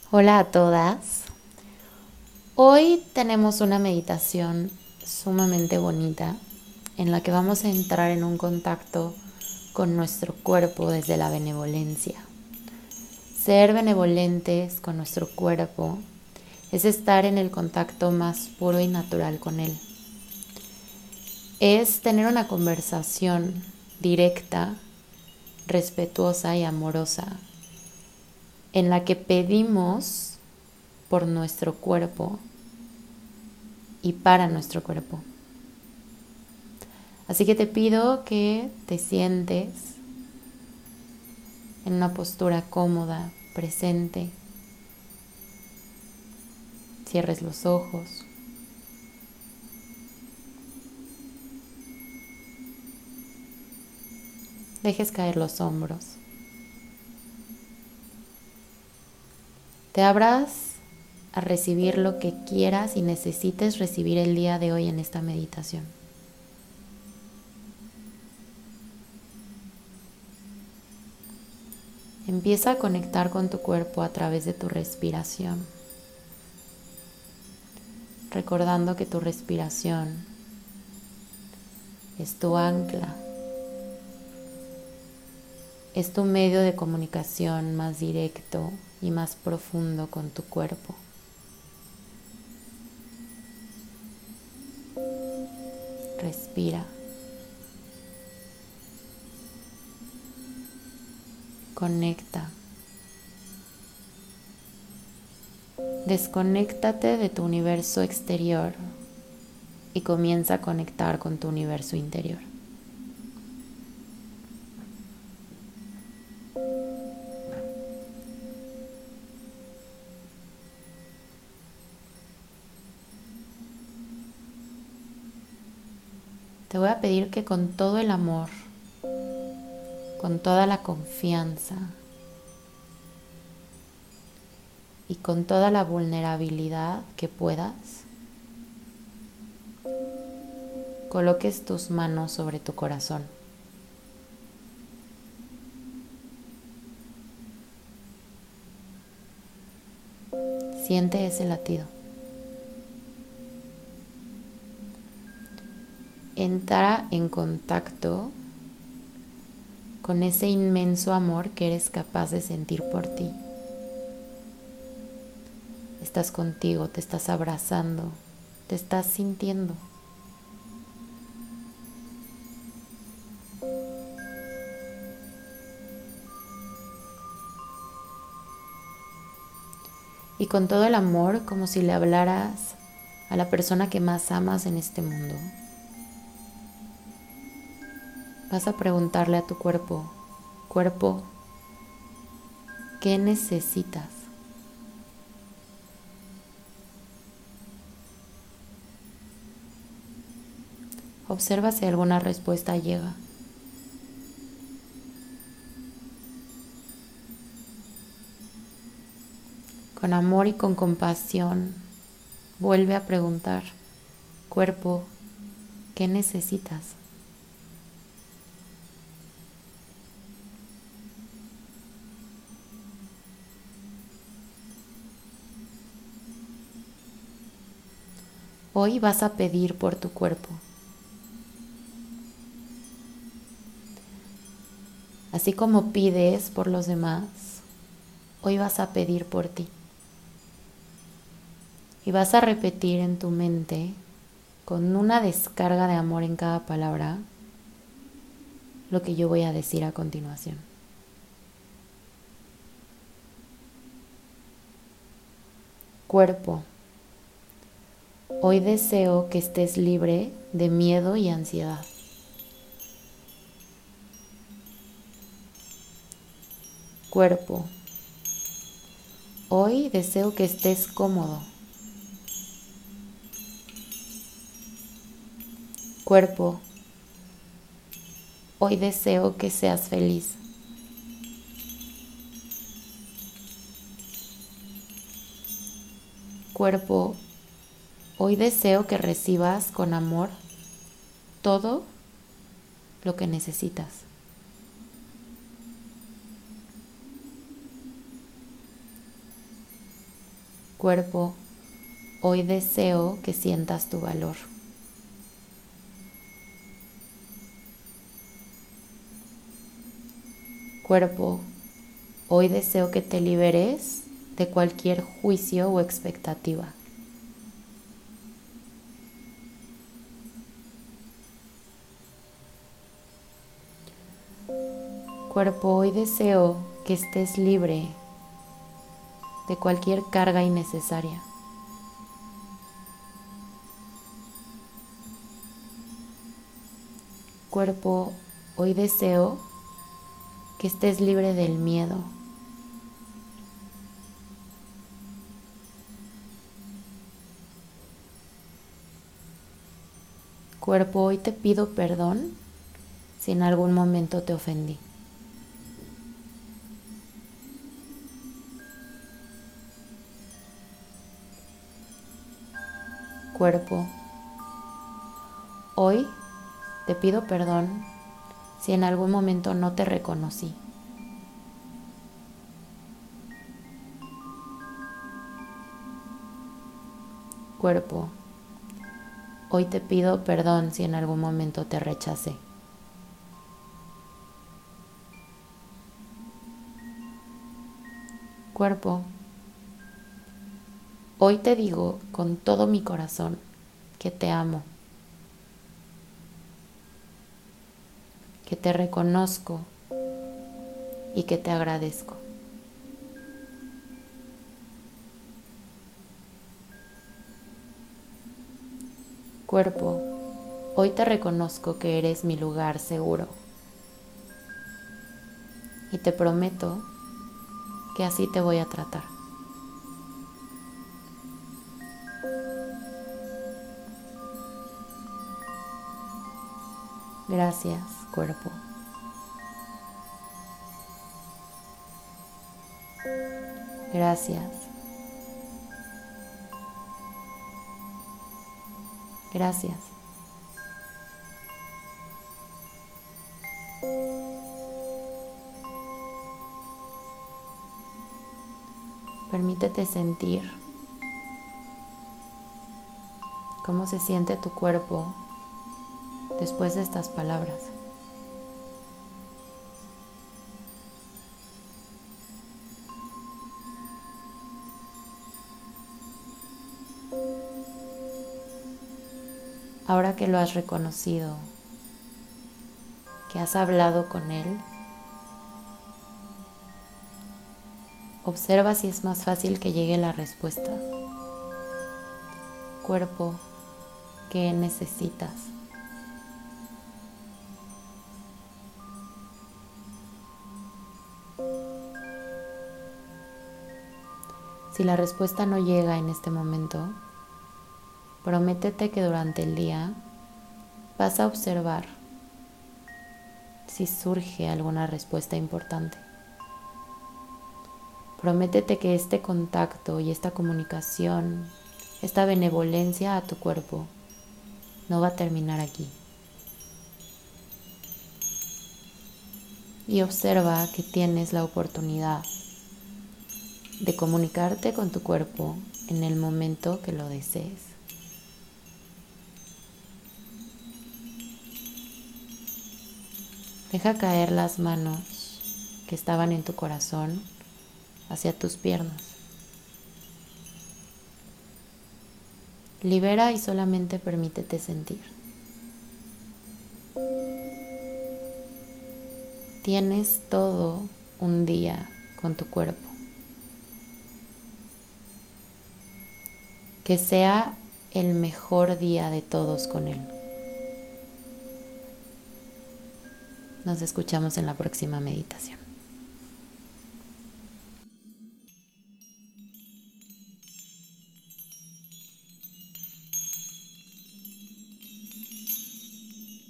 Hola a todas. Hoy tenemos una meditación sumamente bonita en la que vamos a entrar en un contacto con nuestro cuerpo desde la benevolencia. Ser benevolentes con nuestro cuerpo es estar en el contacto más puro y natural con él. Es tener una conversación directa, respetuosa y amorosa en la que pedimos por nuestro cuerpo y para nuestro cuerpo. Así que te pido que te sientes en una postura cómoda, presente. Cierres los ojos. Dejes caer los hombros. Te abras a recibir lo que quieras y necesites recibir el día de hoy en esta meditación. Empieza a conectar con tu cuerpo a través de tu respiración, recordando que tu respiración es tu ancla, es tu medio de comunicación más directo y más profundo con tu cuerpo. Respira. Conecta. Desconéctate de tu universo exterior y comienza a conectar con tu universo interior. Te voy a pedir que con todo el amor, con toda la confianza y con toda la vulnerabilidad que puedas, coloques tus manos sobre tu corazón. Siente ese latido. Entra en contacto con ese inmenso amor que eres capaz de sentir por ti. Estás contigo, te estás abrazando, te estás sintiendo. Y con todo el amor, como si le hablaras a la persona que más amas en este mundo, vas a preguntarle a tu cuerpo, cuerpo, ¿qué necesitas? Observa si alguna respuesta llega. Con amor y con compasión, vuelve a preguntar, cuerpo, ¿qué necesitas? Hoy vas a pedir por tu cuerpo. Así como pides por los demás, hoy vas a pedir por ti. Y vas a repetir en tu mente, con una descarga de amor en cada palabra, lo que yo voy a decir a continuación. Cuerpo, hoy deseo que estés libre de miedo y ansiedad. Cuerpo, hoy deseo que estés cómodo. Cuerpo, hoy deseo que seas feliz. Cuerpo, hoy deseo que recibas con amor todo lo que necesitas. Cuerpo, hoy deseo que sientas tu valor. Cuerpo, hoy deseo que te liberes de cualquier juicio o expectativa. Cuerpo, hoy deseo que estés libre de cualquier carga innecesaria. Cuerpo, hoy deseo que estés libre del miedo. Cuerpo, hoy te pido perdón si en algún momento te ofendí. Cuerpo, hoy te pido perdón si en algún momento no te reconocí. Cuerpo, hoy te pido perdón si en algún momento te rechacé. Cuerpo, hoy te digo con todo mi corazón que te amo, que te reconozco y que te agradezco. Cuerpo, hoy te reconozco que eres mi lugar seguro y te prometo que así te voy a tratar. Gracias, cuerpo. Gracias. Gracias. Permítete sentir cómo se siente tu cuerpo después de estas palabras. Ahora que lo has reconocido, que has hablado con él, observa si es más fácil que llegue la respuesta. Cuerpo, ¿qué necesitas? Si la respuesta no llega en este momento, prométete que durante el día vas a observar si surge alguna respuesta importante. Prométete que este contacto y esta comunicación, esta benevolencia a tu cuerpo, no va a terminar aquí. Y observa que tienes la oportunidad de comunicarte con tu cuerpo en el momento que lo desees. Deja caer las manos que estaban en tu corazón hacia tus piernas. Libera y solamente permítete sentir. Tienes todo un día con tu cuerpo. Que sea el mejor día de todos con él. Nos escuchamos en la próxima meditación.